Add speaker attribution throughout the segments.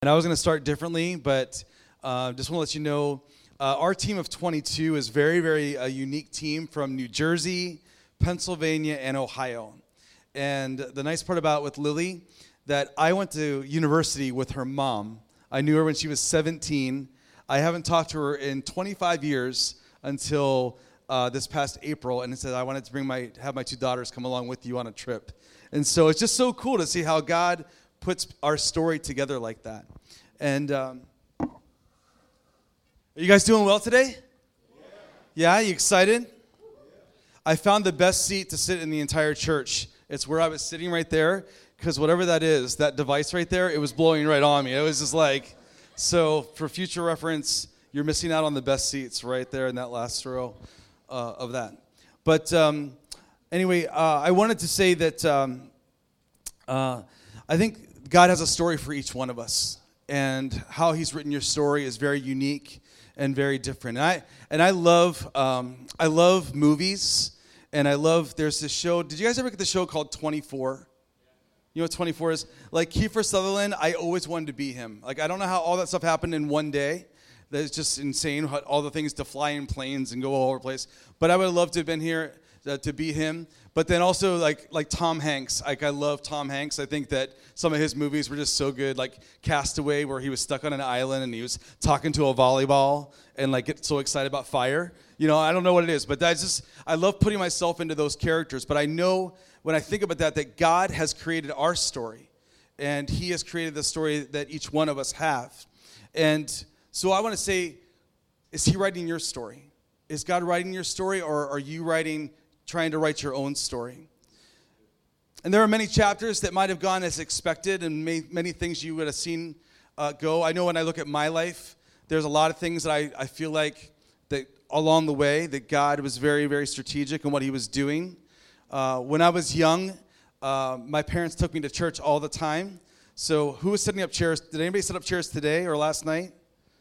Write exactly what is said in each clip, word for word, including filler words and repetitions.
Speaker 1: And I was going to start differently, but uh, just want to let you know, uh, our team of twenty-two is very, very a unique team from New Jersey, Pennsylvania, and Ohio. And the nice part about with Lily, that I went to university with her mom. I knew her when she was seventeen. I haven't talked to her in twenty-five years until uh, this past April, and it said I wanted to bring my have my two daughters come along with you on a trip. And so it's just so cool to see how God puts our story together like that. And um, are you guys doing well today? Yeah, yeah, you excited? Yeah. I found the best seat to sit in the entire church. It's where I was sitting right there, because whatever that is, that device right there, it was blowing right on me. It was just like, so for future reference, you're missing out on the best seats right there in that last row uh, of that. But um, anyway, uh, I wanted to say that um, uh, I think God has a story for each one of us, and how He's written your story is very unique and very different. And I and I love um, I love movies, and I love. There's this show. Did you guys ever get the show called twenty-four? You know what twenty-four is? Like Kiefer Sutherland, I always wanted to be him. Like I don't know how all that stuff happened in one day. That's just insane. How all the things to fly in planes and go all over the place. But I would have loved to have been here uh, to be him. But then also like like Tom Hanks. Like I love Tom Hanks. I think that some of his movies were just so good. Like Castaway, where he was stuck on an island and he was talking to a volleyball and like get so excited about fire. You know, I don't know what it is, but that's just I love putting myself into those characters. But I know when I think about that, that God has created our story, and He has created the story that each one of us have. And so I want to say, is He writing your story? Is God writing your story, or are you writing? Trying to write your own story? And there are many chapters that might have gone as expected, and may, many things you would have seen uh, go. I know when I look at my life, there's a lot of things that I, I feel like that along the way that God was very, very strategic in what He was doing. Uh, when I was young, uh, my parents took me to church all the time. So who was setting up chairs? Did anybody set up chairs today or last night?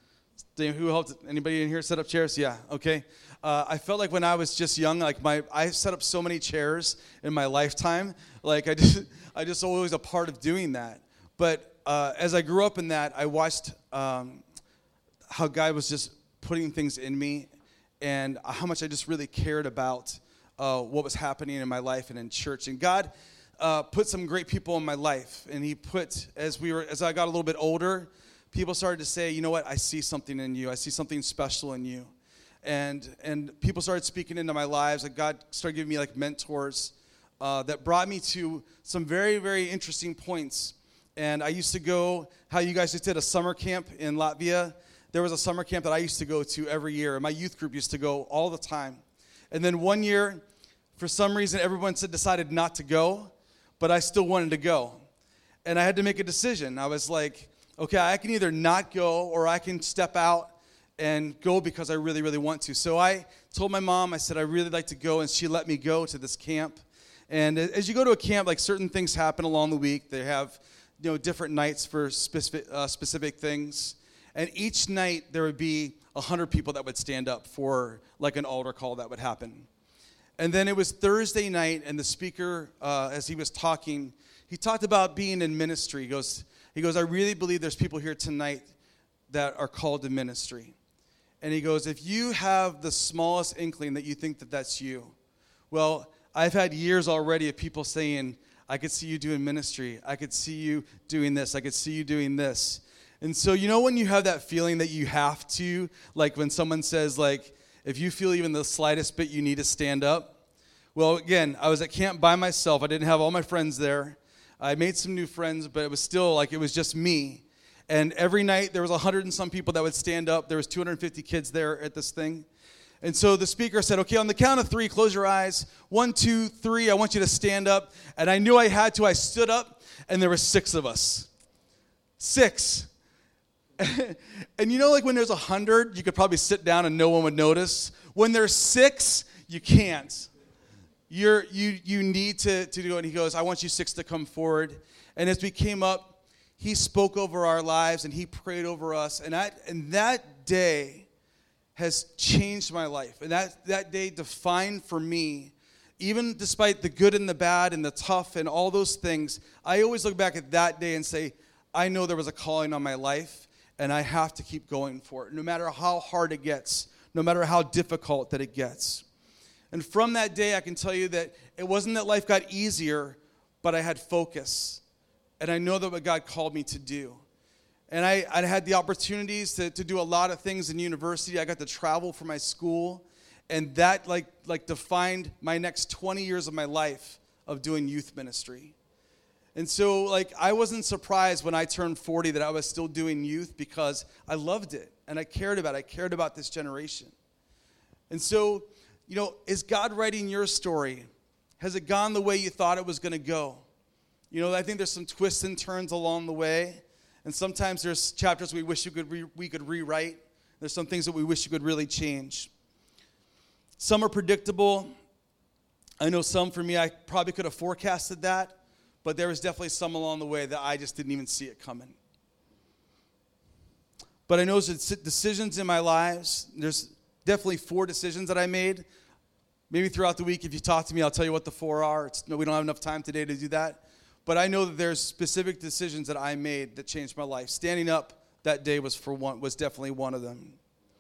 Speaker 1: Who helped? Anybody in here set up chairs? Yeah, okay. Uh, I felt like when I was just young, like my, I set up so many chairs in my lifetime. Like I just, I just always a part of doing that. But uh, as I grew up in that, I watched um, how God was just putting things in me, and how much I just really cared about uh, what was happening in my life and in church. And God uh, put some great people in my life, and He put as we were, as I got a little bit older, people started to say, you know what, I see something in you. I see something special in you. And and people started speaking into my lives. Like God started giving me like mentors uh, that brought me to some very, very interesting points. And I used to go, how you guys just did a summer camp in Latvia. There was a summer camp that I used to go to every year. And my youth group used to go all the time. And then one year, for some reason, everyone said, decided not to go. But I still wanted to go. And I had to make a decision. I was like, okay, I can either not go, or I can step out and go because I really, really want to. So I told my mom, I said, I really like to go, and she let me go to this camp. And as you go to a camp, like certain things happen along the week. They have, you know, different nights for specific, uh, specific things. And each night there would be a hundred people that would stand up for like an altar call that would happen. And then it was Thursday night, and the speaker, uh, as he was talking, he talked about being in ministry. He goes, he goes, I really believe there's people here tonight that are called to ministry. And he goes, if you have the smallest inkling that you think that that's you, well, I've had years already of people saying, I could see you doing ministry. I could see you doing this. I could see you doing this. And so, you know when you have that feeling that you have to, like when someone says, like, if you feel even the slightest bit you need to stand up? Well, again, I was at camp by myself. I didn't have all my friends there. I made some new friends, but it was still like it was just me. And every night there was a hundred and some people that would stand up. There was two hundred fifty kids there at this thing. And so the speaker said, okay, on the count of three, close your eyes. One, two, three, I want you to stand up. And I knew I had to. I stood up, and there were six of us. Six. And you know, like when there's a hundred, you could probably sit down and no one would notice. When there's six, you can't. You're, you you need to, to do it. And he goes, I want you six to come forward. And as we came up, he spoke over our lives, and he prayed over us. And that, and that day has changed my life. And that, that day defined for me, even despite the good and the bad and the tough and all those things, I always look back at that day and say, I know there was a calling on my life, and I have to keep going for it, no matter how hard it gets, no matter how difficult that it gets. And from that day, I can tell you that it wasn't that life got easier, but I had focus. And I know that what God called me to do. And I, I had the opportunities to, to do a lot of things in university. I got to travel for my school. And that like like defined my next twenty years of my life of doing youth ministry. And so like I wasn't surprised when I turned forty that I was still doing youth, because I loved it and I cared about it. I cared about this generation. And so, you know, is God writing your story? Has it gone the way you thought it was going to go? You know, I think there's some twists and turns along the way. And sometimes there's chapters we wish we could re- we could rewrite. There's some things that we wish you could really change. Some are predictable. I know some, for me, I probably could have forecasted that, but there was definitely some along the way that I just didn't even see it coming. But I know there's decisions in my lives. There's definitely four decisions that I made. Maybe throughout the week, if you talk to me, I'll tell you what the four are. It's, no, we don't have enough time today to do that. But I know that there's specific decisions that I made that changed my life. Standing up that day was for one, was definitely one of them.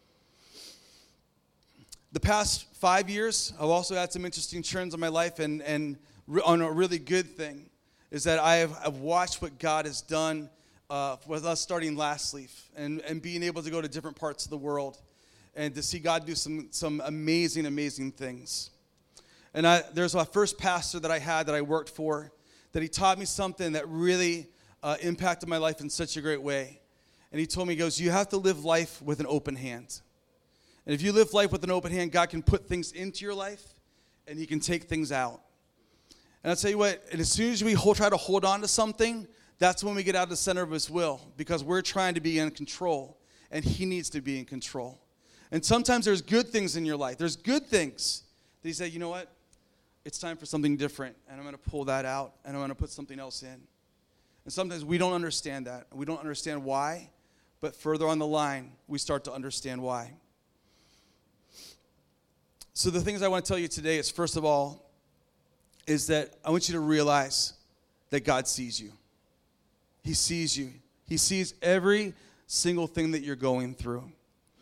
Speaker 1: The past five years, I've also had some interesting turns in my life, and, and re- on a really good thing is that I have I've watched what God has done uh, with us starting Last Leaf and, and being able to go to different parts of the world and to see God do some, some amazing, amazing things. And I, there's my first pastor that I had that I worked for, that he taught me something that really uh, impacted my life in such a great way. And he told me, he goes, you have to live life with an open hand. And if you live life with an open hand, God can put things into your life, and he can take things out. And I'll tell you what, and as soon as we hold, try to hold on to something, that's when we get out of the center of his will, because we're trying to be in control, and he needs to be in control. And sometimes there's good things in your life. There's good things that he said, you know what? It's time for something different, and I'm going to pull that out, and I'm going to put something else in. And sometimes we don't understand that. We don't understand why, but further on the line, we start to understand why. So the things I want to tell you today is, first of all, is that I want you to realize that God sees you. He sees you. He sees every single thing that you're going through.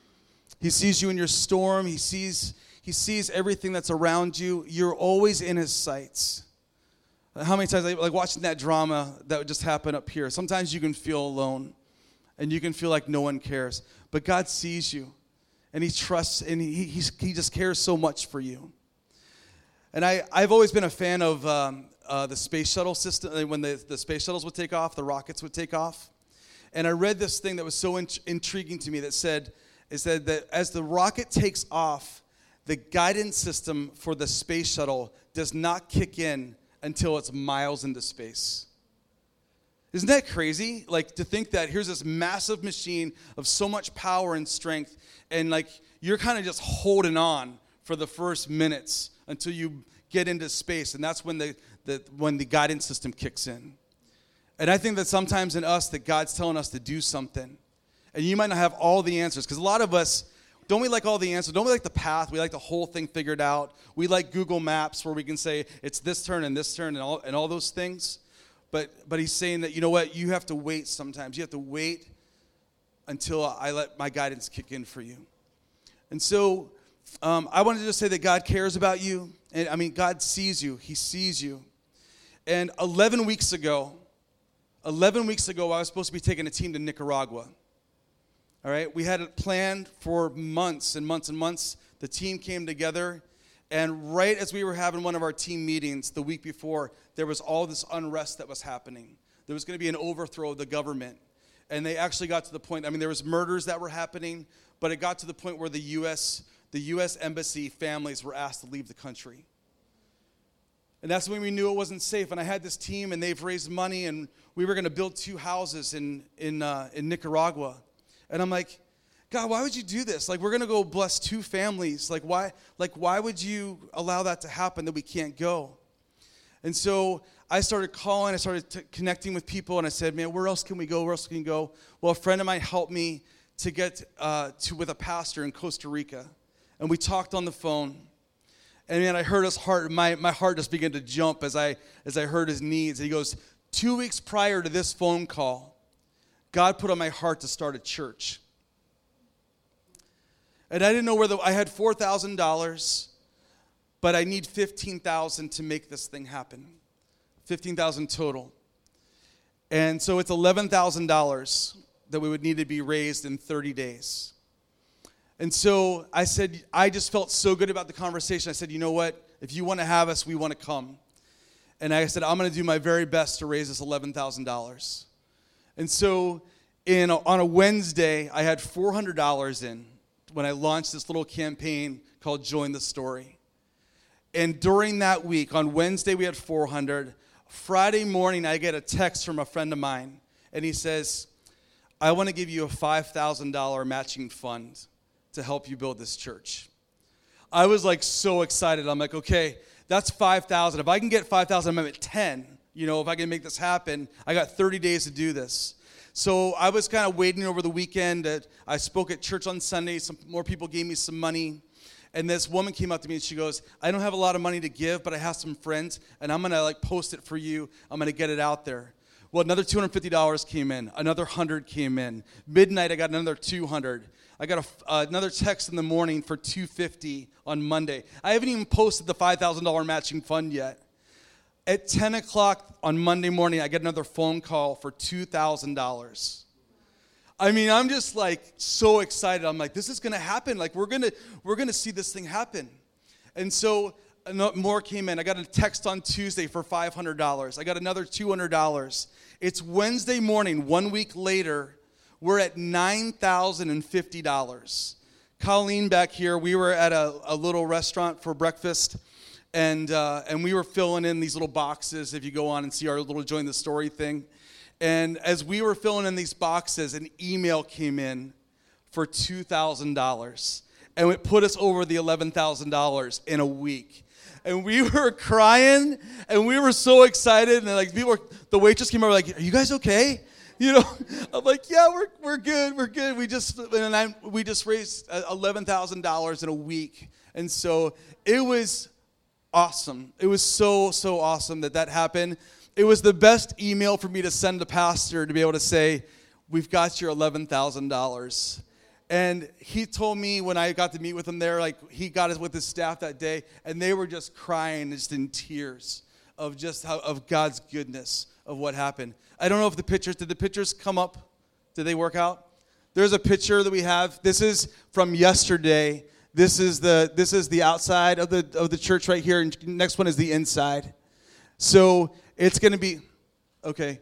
Speaker 1: He sees you in your storm. He sees, he sees everything that's around you. You're always in his sights. How many times, like watching that drama that would just happen up here, sometimes you can feel alone and you can feel like no one cares. But God sees you. And he trusts, and he he's, he just cares so much for you. And I, I've always been a fan of um, uh, the space shuttle system. When the, the space shuttles would take off, the rockets would take off. And I read this thing that was so in, intriguing to me that said, it said that as the rocket takes off, the guidance system for the space shuttle does not kick in until it's miles into space. Isn't that crazy? Like, to think that here's this massive machine of so much power and strength, and like you're kind of just holding on for the first minutes until you get into space, and that's when the, the when the guidance system kicks in. And I think that sometimes in us that God's telling us to do something, and you might not have all the answers, because a lot of us, don't we like all the answers? Don't we like the path? We like the whole thing figured out. We like Google Maps, where we can say it's this turn and this turn and all and all those things. But but he's saying that, you know what, you have to wait sometimes. You have to wait until I let my guidance kick in for you. And so um, I wanted to just say that God cares about you. And I mean, God sees you. He sees you. And eleven weeks ago, eleven weeks ago, I was supposed to be taking a team to Nicaragua. All right? We had it planned for months and months and months. The team came together. And right as we were having one of our team meetings the week before, there was all this unrest that was happening. There was going to be an overthrow of the government. And they actually got to the point, I mean, there was murders that were happening, but it got to the point where the U S the U S embassy families were asked to leave the country. And that's when we knew it wasn't safe. And I had this team, and they've raised money, and we were going to build two houses in in uh, in Nicaragua. And I'm like, God, why would you do this? Like, we're going to go bless two families. Like, why Like, why would you allow that to happen, that we can't go? And so I started calling, I started t- connecting with people, and I said, man, where else can we go? Where else can we go? Well, a friend of mine helped me to get uh, to with a pastor in Costa Rica. And we talked on the phone. And man, I heard his heart, my, my heart just began to jump as I as I heard his needs. And he goes, two weeks prior to this phone call, God put on my heart to start a church. And I didn't know where the, I had four thousand dollars, but I need fifteen thousand dollars to make this thing happen. fifteen thousand dollars total. And so it's eleven thousand dollars that we would need to be raised in thirty days. And so I said, I just felt so good about the conversation. I said, you know what? If you want to have us, we want to come. And I said, I'm going to do my very best to raise this eleven thousand dollars. And so in a, on a Wednesday, I had four hundred dollars in when I launched this little campaign called Join the Story. And during that week, on Wednesday, we had four hundred. Friday morning, I get a text from a friend of mine, and he says, I want to give you a five thousand dollars matching fund to help you build this church. I was like so excited. I'm like, okay, that's five thousand. If I can get five thousand, I'm at ten. You know, if I can make this happen, I got thirty days to do this. So I was kind of waiting over the weekend. I spoke at church on Sunday. Some more people gave me some money. And this woman came up to me and she goes, I don't have a lot of money to give, but I have some friends, and I'm going to like post it for you. I'm going to get it out there. Well, another two hundred fifty dollars came in. Another one hundred came in. Midnight, I got another two hundred. I got a, uh, another text in the morning for two hundred fifty dollars on Monday. I haven't even posted the five thousand dollars matching fund yet. At ten o'clock on Monday morning, I get another phone call for two thousand dollars. I mean, I'm just like so excited. I'm like, this is going to happen. Like, we're going to we're going to see this thing happen. And so more came in. I got a text on Tuesday for five hundred dollars. I got another two hundred dollars. It's Wednesday morning, one week later. We're at nine thousand fifty dollars. Colleen back here, we were at a, a little restaurant for breakfast, and uh, and we were filling in these little boxes, if you go on and see our little Join the Story thing. And as we were filling in these boxes, an email came in for two thousand dollars. And it put us over the eleven thousand dollars in a week. And we were crying, and we were so excited. And like people, were, the waitress came over like, "Are you guys okay?" You know, I'm like, "Yeah, we're we're good, we're good." We just and I, we just raised eleven thousand dollars in a week, and so it was awesome. It was so so awesome that that happened. It was the best email for me to send the pastor to be able to say, "We've got your eleven thousand dollars." And he told me when I got to meet with him there, like he got it with his staff that day, and they were just crying, just in tears of just how of God's goodness of what happened. I don't know if the pictures, did the pictures come up? Did they work out? There's a picture that we have. This is from yesterday. This is the this is the outside of the of the church right here, and next one is the inside. So it's going to be okay.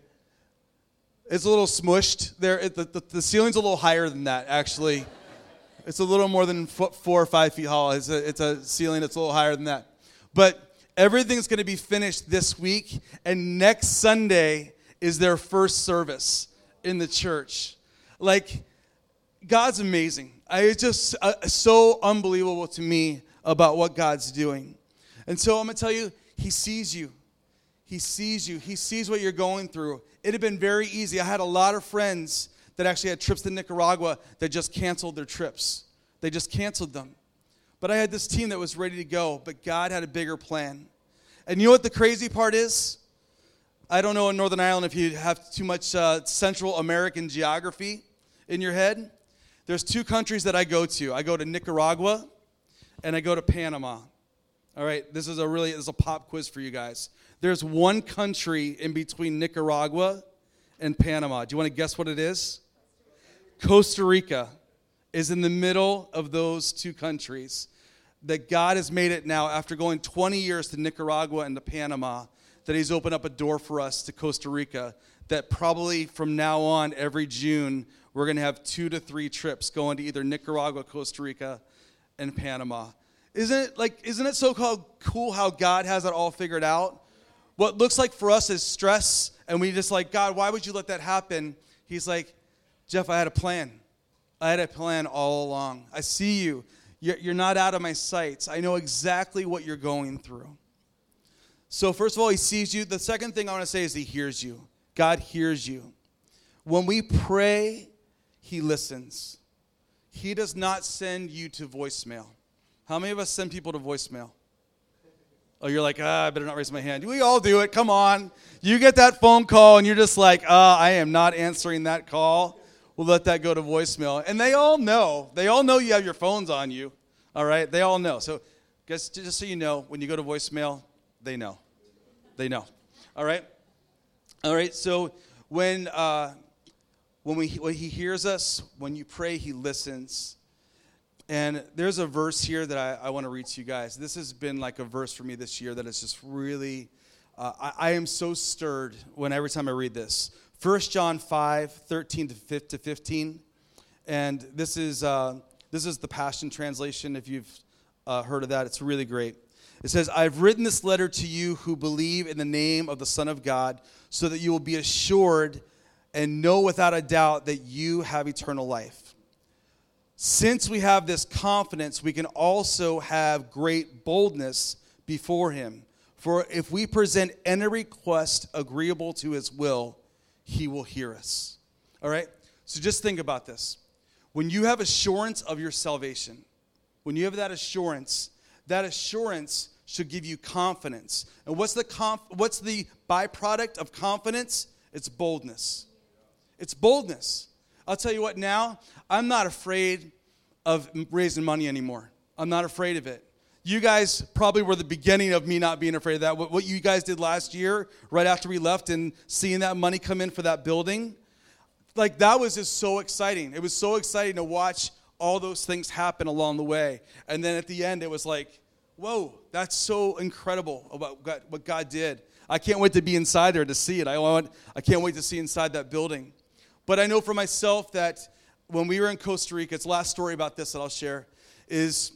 Speaker 1: It's a little smushed there. It, the, the, the ceiling's a little higher than that, actually. It's a little more than four or five feet tall. It's a, it's a ceiling that's a little higher than that. But everything's going to be finished this week, and next Sunday is their first service in the church. Like, God's amazing. I, it's just uh, so unbelievable to me about what God's doing. And so I'm going to tell you, he sees you. He sees you. He sees what you're going through. It had been very easy. I had a lot of friends that actually had trips to Nicaragua that just canceled their trips. They just canceled them. But I had this team that was ready to go, but God had a bigger plan. And you know what the crazy part is? I don't know in Northern Ireland if you have too much uh, Central American geography in your head. There's two countries that I go to. I go to Nicaragua and I go to Panama. All right, this is a really this is a pop quiz for you guys. There's one country in between Nicaragua and Panama. Do you want to guess what it is? Costa Rica is in the middle of those two countries. That God has made it now, after going twenty years to Nicaragua and to Panama, that he's opened up a door for us to Costa Rica, that probably from now on, every June, we're going to have two to three trips going to either Nicaragua, Costa Rica, and Panama. Isn't it like? Isn't it so cool how God has it all figured out? What looks like for us is stress, and we just like, God, why would you let that happen? He's like, Jeff, I had a plan. I had a plan all along. I see you. You're not out of my sights. I know exactly what you're going through. So first of all, he sees you. The second thing I want to say is he hears you. God hears you. When we pray, he listens. He does not send you to voicemail. How many of us send people to voicemail? Oh, you're like, ah, I better not raise my hand. We all do it. Come on. You get that phone call, and you're just like, ah, I am not answering that call. We'll let that go to voicemail. And they all know. They all know you have your phones on you. All right? They all know. So guess, just so you know, when you go to voicemail, they know. They know. All right? All right, so when uh, when we when he hears us, when you pray, he listens. And there's a verse here that I, I want to read to you guys. This has been like a verse for me this year that is just really, uh, I, I am so stirred when every time I read this. First John five, thirteen to fifteen. And this is uh, this is the Passion Translation, if you've uh, heard of that. It's really great. It says, I've written this letter to you who believe in the name of the Son of God, so that you will be assured and know without a doubt that you have eternal life. Since we have this confidence, we can also have great boldness before him. For if we present any request agreeable to his will, he will hear us. All right? So just think about this. When you have assurance of your salvation, when you have that assurance, that assurance should give you confidence. And what's the conf- what's the byproduct of confidence? It's boldness. It's boldness. I'll tell you what now, I'm not afraid of raising money anymore. I'm not afraid of it. You guys probably were the beginning of me not being afraid of that. What, what you guys did last year, right after we left and seeing that money come in for that building, like that was just so exciting. It was so exciting to watch all those things happen along the way. And then at the end, it was like, whoa, that's so incredible about God, what God did. I can't wait to be inside there to see it. I want, I can't wait to see inside that building. But I know for myself that when we were in Costa Rica, it's the last story about this that I'll share, is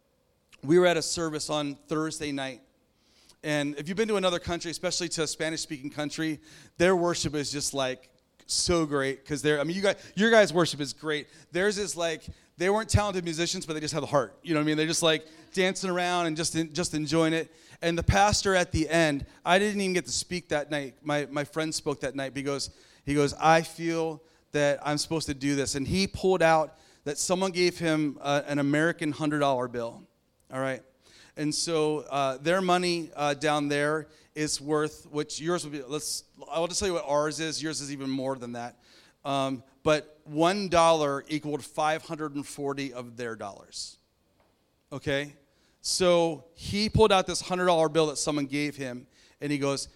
Speaker 1: we were at a service on Thursday night. And if you've been to another country, especially to a Spanish-speaking country, their worship is just like so great. Because they're, I mean, you guys, your guys' worship is great. Theirs is like, they weren't talented musicians, but they just have the heart. You know what I mean? They're just like dancing around and just just enjoying it. And the pastor at the end, I didn't even get to speak that night. My my friend spoke that night because he goes, I feel that I'm supposed to do this. And he pulled out that someone gave him uh, an American one hundred dollar bill. All right. And so uh, their money uh, down there is worth, which yours would be, let's, I'll just tell you what ours is. Yours is even more than that. Um, but one dollar equaled five hundred forty of their dollars. Okay? So he pulled out this one hundred dollar bill that someone gave him, and he goes,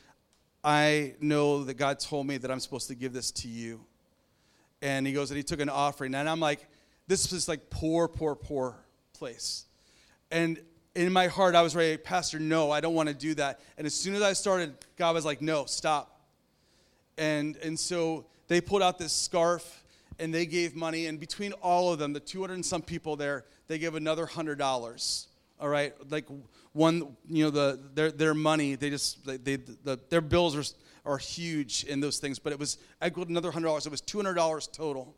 Speaker 1: I know that God told me that I'm supposed to give this to you. And he goes, and he took an offering. And I'm like, this is like poor, poor, poor place. And in my heart, I was ready, Pastor, no, I don't want to do that. And as soon as I started, God was like, no, stop. And and so they pulled out this scarf, and they gave money. And between all of them, the two hundred and some people there, they gave another one hundred dollars. All right? Like one, you know, the their their money, they just, they, they the, their bills are, are huge in those things. But it was, I equaled another one hundred dollars. It was two hundred dollars total.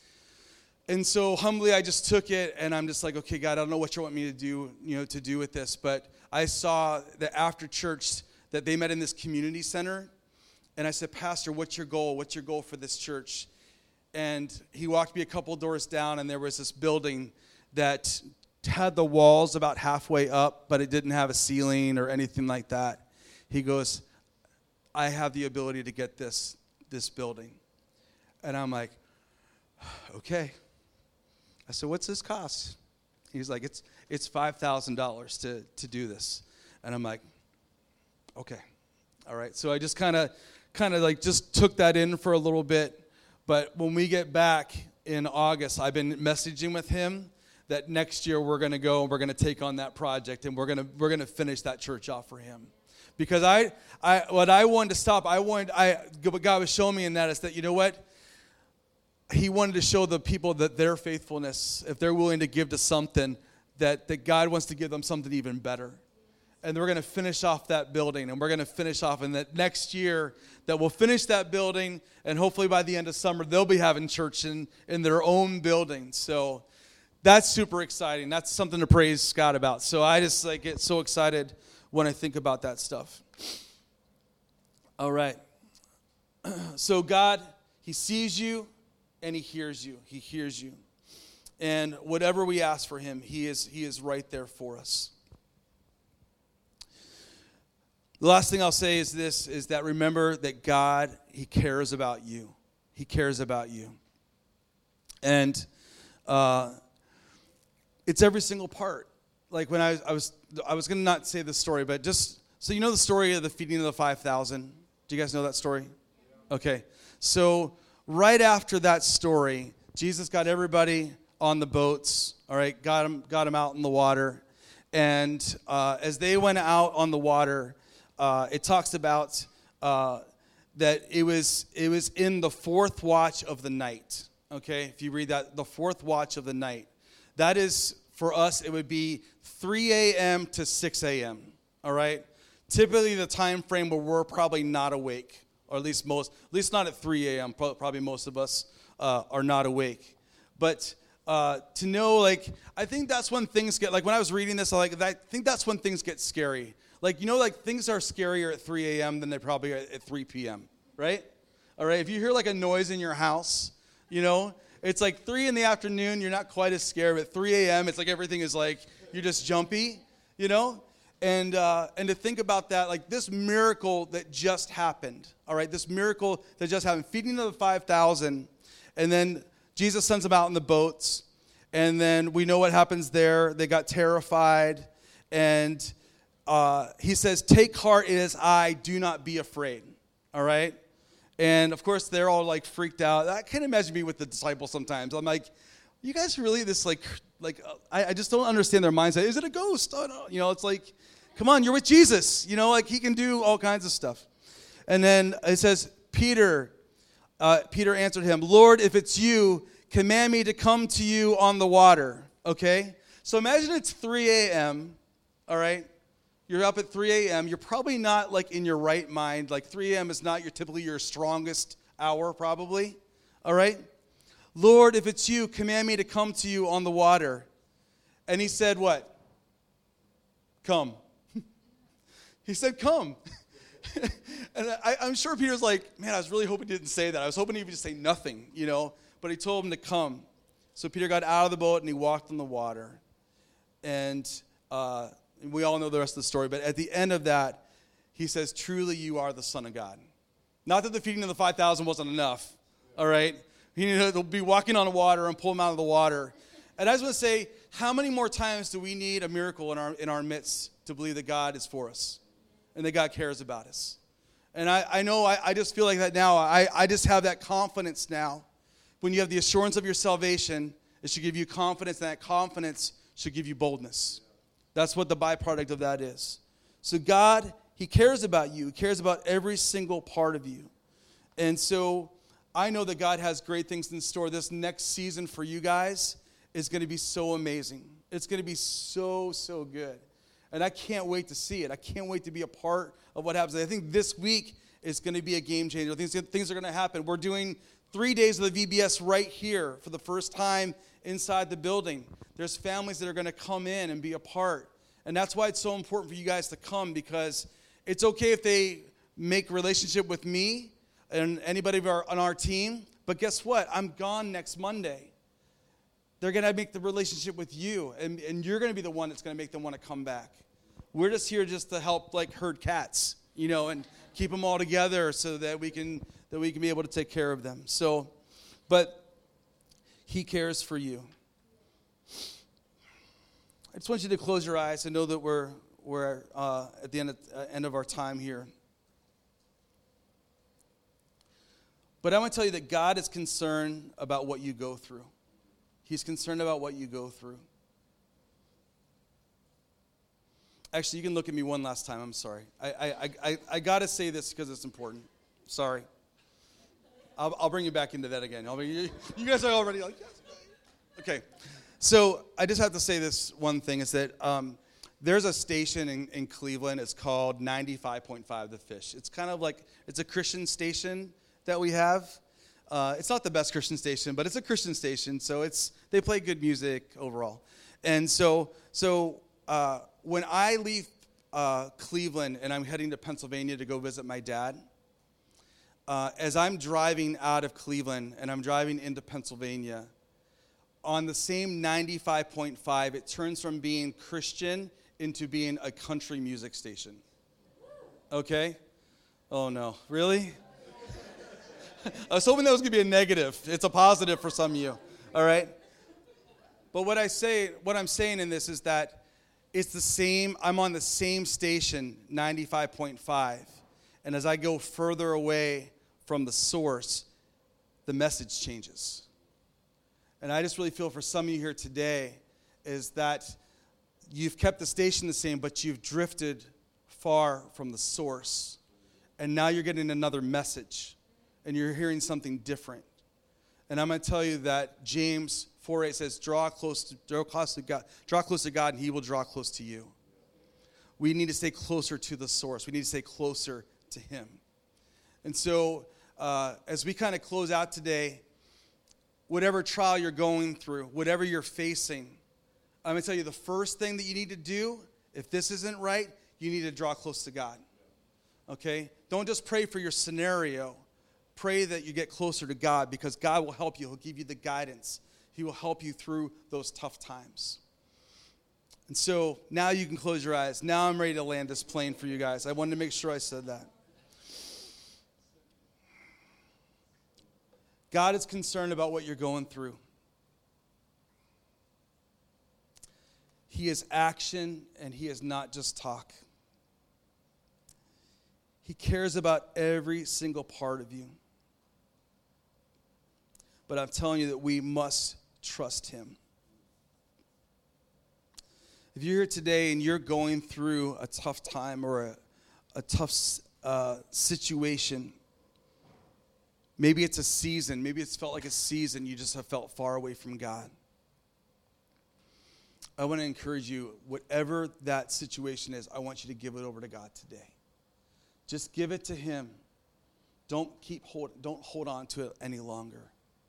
Speaker 1: And so humbly, I just took it, and I'm just like, okay, God, I don't know what you want me to do, you know, to do with this. But I saw that after church that they met in this community center. And I said, Pastor, what's your goal? What's your goal for this church? And he walked me a couple doors down, and there was this building that had the walls about halfway up, but it didn't have a ceiling or anything like that. He goes, I have the ability to get this, this building. And I'm like, okay. I said, what's this cost? He's like, it's it's five thousand dollars to, to do this. And I'm like, okay. All right. So I just kind of kind of like just took that in for a little bit. But when we get back in August, I've been messaging with him that next year we're going to go and we're going to take on that project, and we're going to we're going to finish that church off for him. Because I I what I wanted to stop, I wanted I what God was showing me in that is that, you know what? He wanted to show the people that their faithfulness, if they're willing to give to something, that, that God wants to give them something even better. And we're going to finish off that building, and we're going to finish off in that next year that we'll finish that building, and hopefully by the end of summer, they'll be having church in, in their own building. So that's super exciting. That's something to praise God about. So I just like get so excited when I think about that stuff. All right. So God, he sees you. And he hears you. He hears you. And whatever we ask for him, he is he is right there for us. The last thing I'll say is this, is that remember that God, he cares about you. He cares about you. And uh, it's every single part. Like when I, I was, I was going to not say this story, but just, so you know the story of the feeding of the five thousand? Do you guys know that story? Okay. So right after that story, Jesus got everybody on the boats, all right, got them, got them out in the water. And uh, as they went out on the water, uh, it talks about uh, that it was it was in the fourth watch of the night. Okay, if you read that, the fourth watch of the night. That is, for us, it would be three a.m. to six a.m., all right? Typically the time frame where we're probably not awake, or at least most, at least not at three a.m., probably most of us uh, are not awake. But uh, to know, like, I think that's when things get, like when I was reading this, I, like, I think that's when things get scary. Like, you know, like things are scarier at three a.m. than they probably are at three p.m., right? All right, if you hear like a noise in your house, you know, it's like three in the afternoon, you're not quite as scared. But three a.m., it's like everything is like, you're just jumpy, you know? And uh, and to think about that, like this miracle that just happened, all right? This miracle that just happened, feeding of the five thousand, and then Jesus sends them out in the boats, and then we know what happens there. They got terrified, and uh, he says, take heart, it is I, do not be afraid, all right? And, of course, they're all, like, freaked out. I can imagine me with the disciples sometimes. I'm like, you guys really this, like, like I, I just don't understand their mindset. Is it a ghost? Oh, no. You know, it's like, come on, you're with Jesus. You know, like, he can do all kinds of stuff. And then it says, Peter, uh, Peter answered him, Lord, if it's you, command me to come to you on the water, okay? So imagine it's three a.m., all right? You're up at three a.m. You're probably not, like, in your right mind. Like, three a.m. is not your typically your strongest hour, probably. All right? Lord, if it's you, command me to come to you on the water. And he said what? Come. He said, come. And I, I'm sure Peter's like, man, I was really hoping he didn't say that. I was hoping he would just say nothing, you know. But he told him to come. So Peter got out of the boat and he walked on the water. And uh we all know the rest of the story, but at the end of that, he says, truly you are the Son of God. Not that the feeding of the five thousand wasn't enough, all right? He needed to be walking on the water and pull them out of the water. And I just want to say, how many more times do we need a miracle in our in our midst to believe that God is for us and that God cares about us? And I, I know I, I just feel like that now. I, I just have that confidence now. When you have the assurance of your salvation, it should give you confidence, and that confidence should give you boldness. That's what the byproduct of that is. So God, he cares about you. He cares about every single part of you. And so I know that God has great things in store. This next season for you guys is going to be so amazing. It's going to be so, so good. And I can't wait to see it. I can't wait to be a part of what happens. I think this week is going to be a game changer. Things, things are going to happen. We're doing three days of the V B S right here for the first time inside the building. There's families that are going to come in and be a part. And that's why it's so important for you guys to come, because it's okay if they make a relationship with me and anybody on our team. But guess what? I'm gone next Monday. They're going to make the relationship with you, and, and you're going to be the one that's going to make them want to come back. We're just here just to help, like, herd cats, you know, and keep them all together so that we can that we can be able to take care of them. So, but he cares for you. I just want you to close your eyes and know that we're we're uh, at the end of, uh, end of our time here. But I want to tell you that God is concerned about what you go through. He's concerned about what you go through. Actually, you can look at me one last time. I'm sorry. I I I, I got to say this because it's important. Sorry. I'll, I'll bring you back into that again. I'll be, you, you guys are already like, yes. Okay. So I just have to say this one thing, is that um, there's a station in, in Cleveland. It's called ninety-five point five The Fish. It's kind of like, it's a Christian station that we have. Uh, it's not the best Christian station, but it's a Christian station, so it's they play good music overall. And so so uh, when I leave uh, Cleveland and I'm heading to Pennsylvania to go visit my dad, uh, as I'm driving out of Cleveland and I'm driving into Pennsylvania, on the same ninety-five point five, it turns from being Christian into being a country music station. Okay? Oh, no. Really? I was hoping that was going to be a negative. It's a positive for some of you. All right? But what I say, what I'm saying in this is that it's the same, I'm on the same station, ninety-five point five. And as I go further away from the source, the message changes. And I just really feel for some of you here today is that you've kept the station the same, but you've drifted far from the source. And now you're getting another message, and you're hearing something different. And I'm going to tell you that James four eight says, draw close to, draw close to God, draw close to God, and he will draw close to you. We need to stay closer to the source. We need to stay closer to him. And so uh, as we kind of close out today, whatever trial you're going through, whatever you're facing, I'm going to tell you the first thing that you need to do, if this isn't right, you need to draw close to God. Okay? Don't just pray for your scenario. Pray that you get closer to God, because God will help you. He'll give you the guidance. He will help you through those tough times. And so now you can close your eyes. Now I'm ready to land this plane for you guys. I wanted to make sure I said that. God is concerned about what you're going through. He is action, and he is not just talk. He cares about every single part of you. But I'm telling you that we must trust him. If you're here today and you're going through a tough time or a, a tough uh, situation, maybe it's a season, maybe it's felt like a season you just have felt far away from God. I want to encourage you, whatever that situation is, I want you to give it over to God today. Just give it to him. Don't keep hold, don't hold on to it any longer.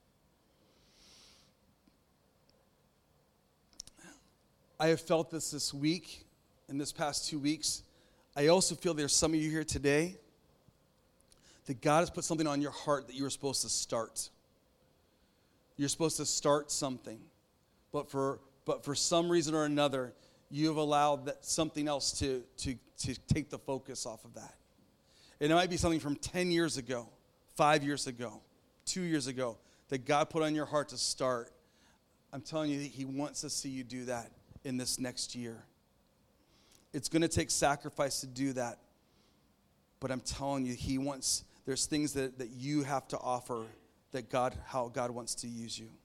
Speaker 1: I have felt this this week, in this past two weeks. I also feel there's some of you here today that God has put something on your heart that you were supposed to start. You're supposed to start something, but for but for some reason or another, you have allowed that something else to to to take the focus off of that. And it might be something from ten years ago, five years ago, two years ago that God put on your heart to start. I'm telling you that he wants to see you do that in this next year. It's going to take sacrifice to do that. But I'm telling you, he wants, there's things that, that you have to offer that God, how God wants to use you.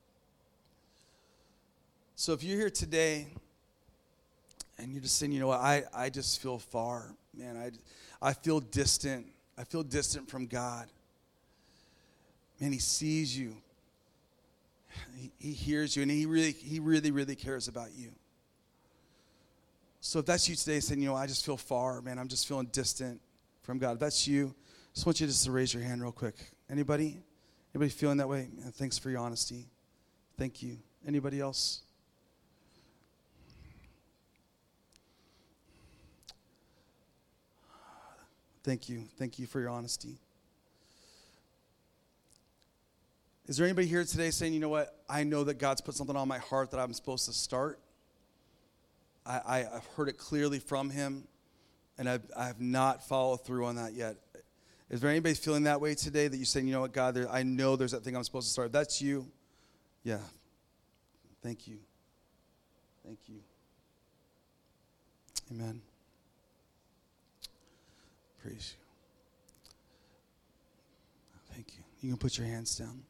Speaker 1: So if you're here today and you're just saying, you know what, I, I just feel far, man, I, I feel distant. I feel distant from God. Man, he sees you. He, he hears you, and he really, he really, really cares about you. So if that's you today saying, you know, I just feel far, man, I'm just feeling distant from God. If that's you, I just want you just to raise your hand real quick. Anybody? Anybody feeling that way? Man, thanks for your honesty. Thank you. Anybody else? Thank you. Thank you for your honesty. Is there anybody here today saying, you know what, I know that God's put something on my heart that I'm supposed to start? I, I, I've heard it clearly from him, and I've, I have not followed through on that yet. Is there anybody feeling that way today, that you're saying, you know what, God, there, I know there's that thing I'm supposed to start? If that's you, yeah. Thank you. Thank you. Amen. Praise you. Thank you. You can put your hands down.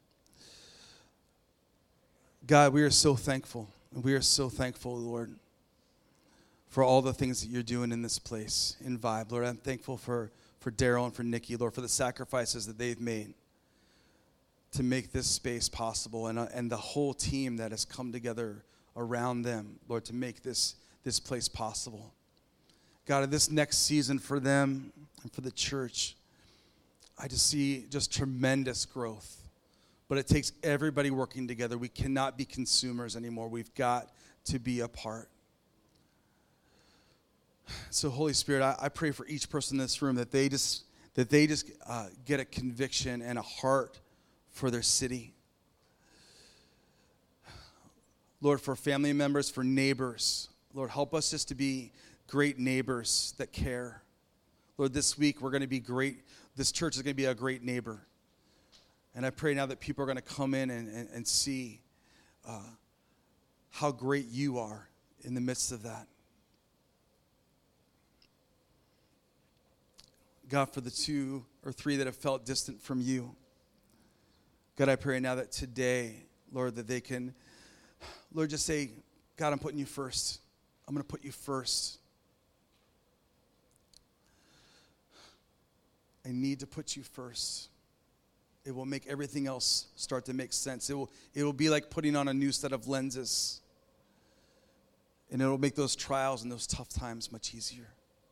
Speaker 1: God, we are so thankful. We are so thankful, Lord, for all the things that you're doing in this place, in Vibe. Lord, I'm thankful for, for Daryl and for Nikki, Lord, for the sacrifices that they've made to make this space possible, and, uh, and the whole team that has come together around them, Lord, to make this, this place possible. God, in this next season for them and for the church, I just see just tremendous growth. But it takes everybody working together. We cannot be consumers anymore. We've got to be a part. So, Holy Spirit, I, I pray for each person in this room that they just that they just uh, get a conviction and a heart for their city. Lord, for family members, for neighbors, Lord, help us just to be great neighbors that care. Lord, this week we're going to be great. This church is going to be a great neighbor. And I pray now that people are going to come in and, and, and see uh, how great you are in the midst of that. God, for the two or three that have felt distant from you, God, I pray now that today, Lord, that they can, Lord, just say, God, I'm putting you first. I'm going to put you first. I need to put you first. It will make everything else start to make sense. It will, it will be like putting on a new set of lenses. And it will make those trials and those tough times much easier.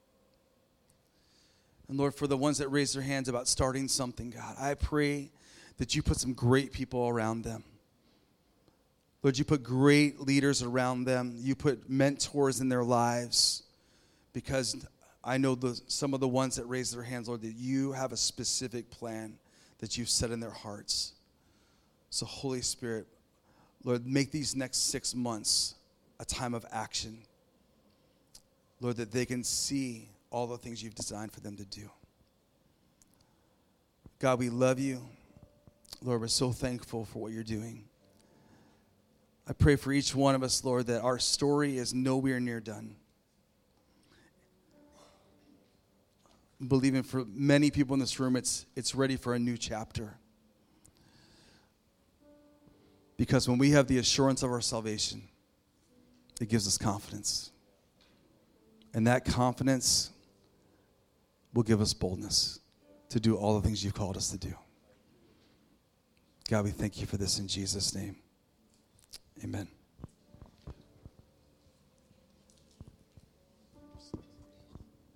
Speaker 1: And Lord, for the ones that raise their hands about starting something, God, I pray that you put some great people around them. Lord, you put great leaders around them. You put mentors in their lives. Because I know the, some of the ones that raise their hands, Lord, that you have a specific plan that you've set in their hearts. So Holy Spirit, Lord, make these next six months a time of action. Lord, that they can see all the things you've designed for them to do. God, we love you. Lord, we're so thankful for what you're doing. I pray for each one of us, Lord, that our story is nowhere near done. I'm believing for many people in this room, it's, it's ready for a new chapter. Because when we have the assurance of our salvation, it gives us confidence. And that confidence will give us boldness to do all the things you've called us to do. God, we thank you for this in Jesus' name. Amen.